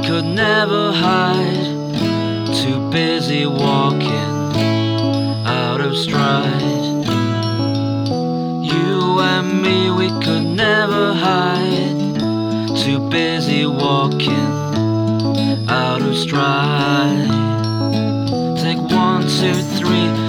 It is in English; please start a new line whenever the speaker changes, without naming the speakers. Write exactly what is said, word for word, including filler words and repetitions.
could never hide, too busy walking out of stride. You and me, we could never hide, too busy walking out of stride. Take one, two, three.